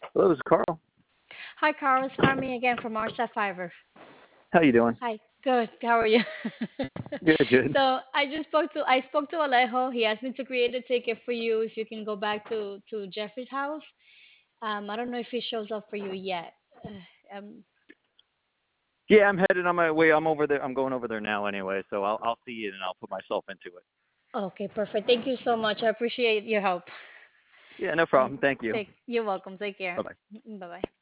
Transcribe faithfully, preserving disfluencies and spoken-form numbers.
Hello, this is Carl. Hi, Carl. It's Carmi again from Our Fiverr. How you doing? Hi. Good. How are you? Good, good. So I just spoke to I spoke to Alejo. He asked me to create a ticket for you if you can go back to to Jeffrey's house. Um, I don't know if he shows up for you yet. Uh, um, Yeah, I'm headed on my way. I'm over there. I'm going over there now anyway, so I'll I'll see it and I'll put myself into it. okay, perfect. Thank you so much. I appreciate your help. Yeah, no Um, problem. Thank you. take. You're welcome. Take care. Bye bye. Bye bye.